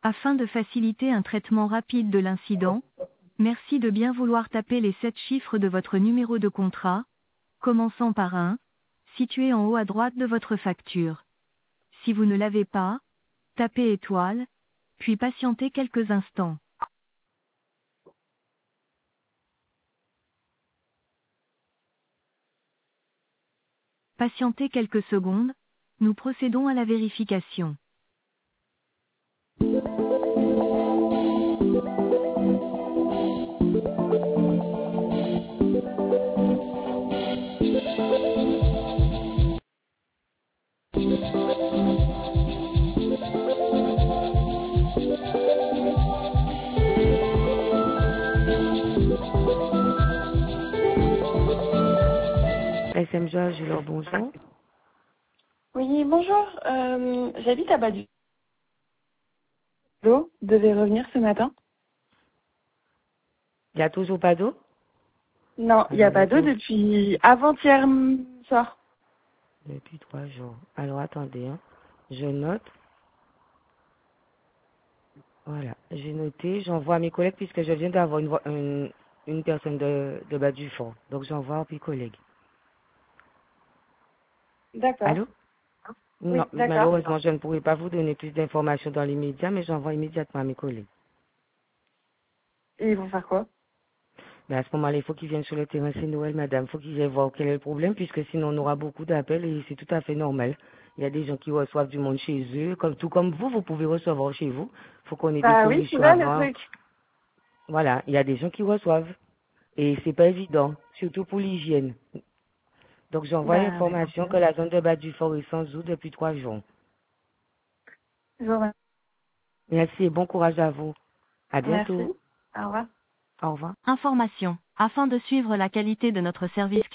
Afin de faciliter un traitement rapide de l'incident, merci de bien vouloir taper les 7 chiffres de votre numéro de contrat, commençant par 1, situé en haut à droite de votre facture. Si vous ne l'avez pas, tapez étoile, puis patientez quelques instants. Patientez quelques secondes, nous procédons à la vérification. SM Georges, leur bonjour. Oui, bonjour. J'habite à Badu. L'eau devait revenir ce matin. Il n'y a toujours pas d'eau? Non, il n'y a Alors, il y pas a d'eau tout depuis avant-hier soir. depuis 3 jours. Alors, attendez, hein. Je note. Voilà, j'ai noté. J'envoie à mes collègues puisque je viens d'avoir une personne de bas du fond. Donc, j'envoie à mes collègues. D'accord. Allô? Non, Oui, d'accord. malheureusement, je ne pourrai pas vous donner plus d'informations dans l'immédiat, mais j'envoie immédiatement à mes collègues. Et ils vont faire quoi? Mais à ce moment-là, il faut qu'ils viennent sur le terrain, c'est Noël, madame. Il faut qu'ils aillent voir quel est le problème, puisque sinon on aura beaucoup d'appels et c'est tout à fait normal. Il y a des gens qui reçoivent du monde chez eux, tout comme vous, vous pouvez recevoir chez vous. Il faut qu'on ait des Bah oui, c'est solutions là le avant. truc. Voilà, il y a des gens qui reçoivent. Et c'est pas évident, surtout pour l'hygiène. Donc j'envoie Bah, l'information que la zone de bas du fort est sans eau depuis 3 jours. j'aurais. Merci et bon courage à vous. À Merci. bientôt. Au revoir. Au revoir. Information. Afin de suivre la qualité de notre service